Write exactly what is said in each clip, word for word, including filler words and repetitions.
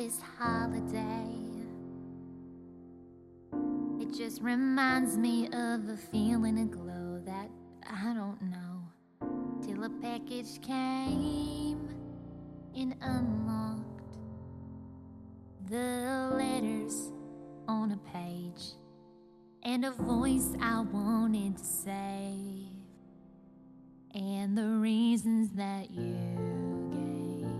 this holiday. It just reminds me of a feeling, a glow that I don't know, till a package came and unlocked the letters on a page and a voice I wanted to save, and the reasons that you gave.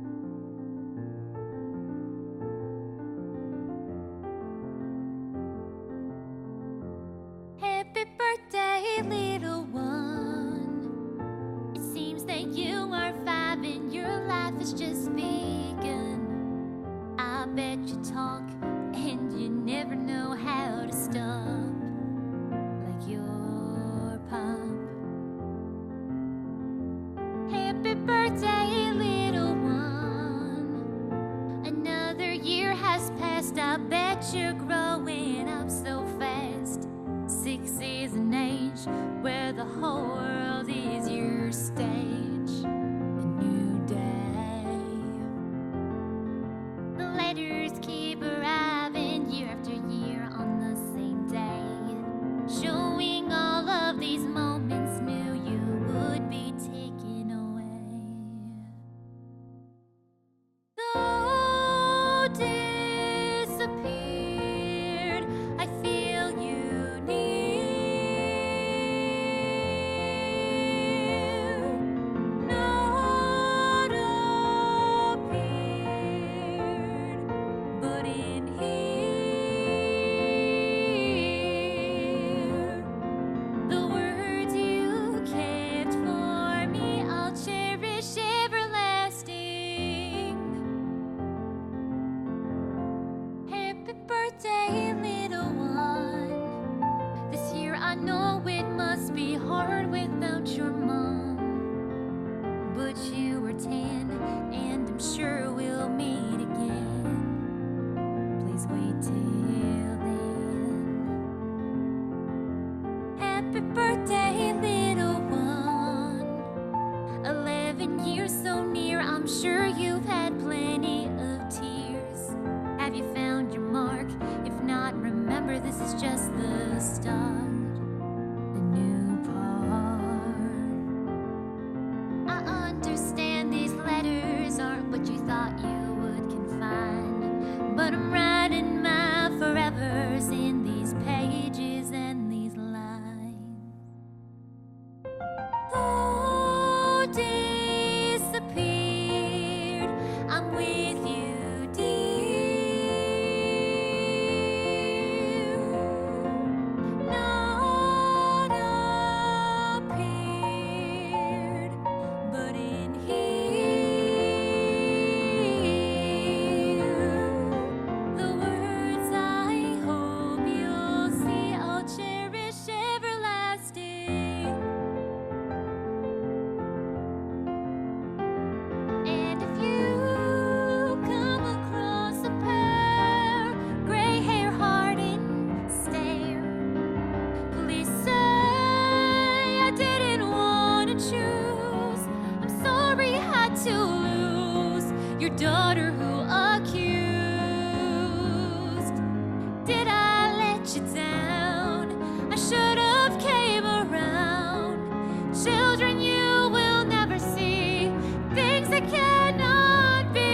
Happy birthday, little one. It seems that you are five and your life has just begun. I bet you talk and you never know how to stop, like your pop. Happy birthday, little one. Another year has passed, I bet you're growing up so fast. Six is an age where the whole world is your stage. A new day. The letters keep arriving year after year on the same day, showing all of these moments knew you would be taken away. Though disappeared, I feel you near. Not appeared, but in here. The words you kept for me, I'll cherish everlasting. Happy birthday, little one. This year I know it must be hard without your mom, but you were ten and I'm sure we'll meet again. Please wait till then. Happy birthday, little one. Eleven years so near, I'm sure you've had plenty of tears. Have you found your mark? If not, remember this is just the start, the new part. I understand these letters aren't what you thought you would confine, but I'm writing my forevers in these pages and these lines. Though disappeared, I'm with you, dear. Not appeared, but in here. The words I hope you'll see, I'll cherish everlasting. And if you come across a pair, gray hair, heart and stare, please say I didn't want to choose. I'm sorry I had to lose your daughter who accused. Did I let you down? I should have came around. Children you will never see, things that cannot be.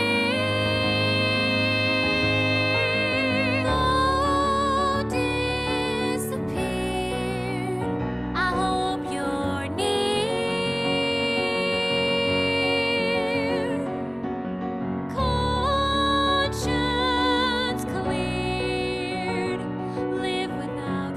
Though disappeared, I hope you're near. Conscience cleared, live without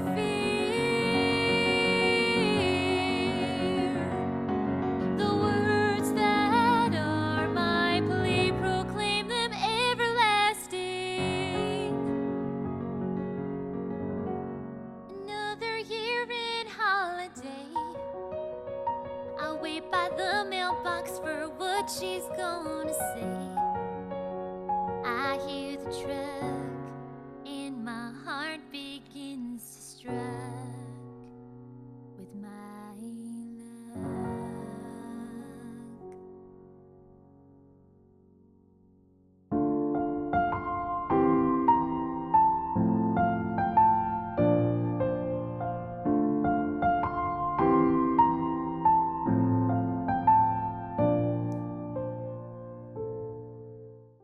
fear. The words that are my plea, proclaim them everlasting. Another year in holiday, I'll wait by the mailbox for what she's gonna say.